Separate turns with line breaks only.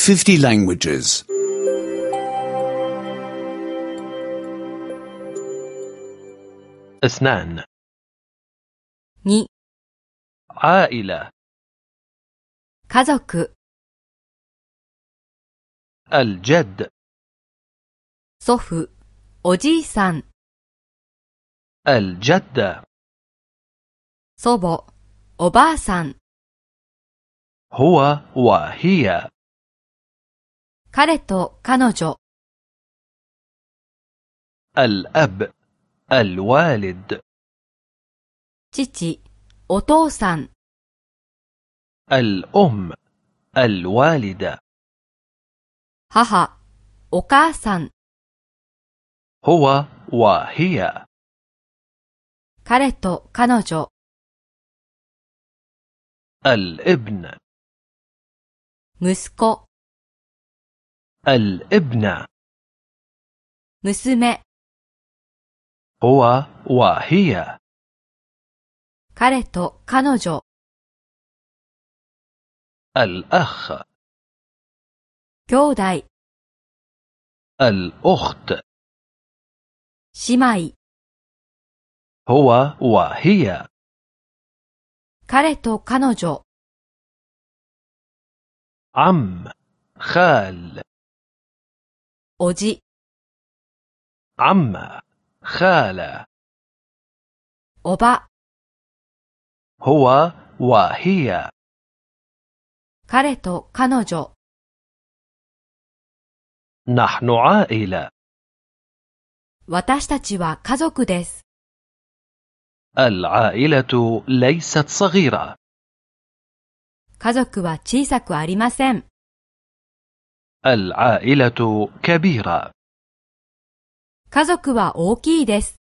50 languages.
2
2、
عائلة
家族、
الجد
祖父、おじいさん、
الجدة
祖母、おばあさん、
هو وهي
彼と彼女、
الأب الوالد
父、お父さん、
الأم الوالدة
母、お母さん、
هو وهي
彼と彼女、
الابن
息子、
الابنة
娘、
هو وهي
彼と彼女、
الأخ
兄弟、
الأخت
姉妹、
هو وهي
彼と彼女、
عم خال
おじ、
عمة خالة
おば、
هو وهي
彼と彼女、
نحن عائلة
私たちは家族です。
العائلة ليست صغيرة
家族は小さくありません。
العائلة كبيرة
家族は大きいです。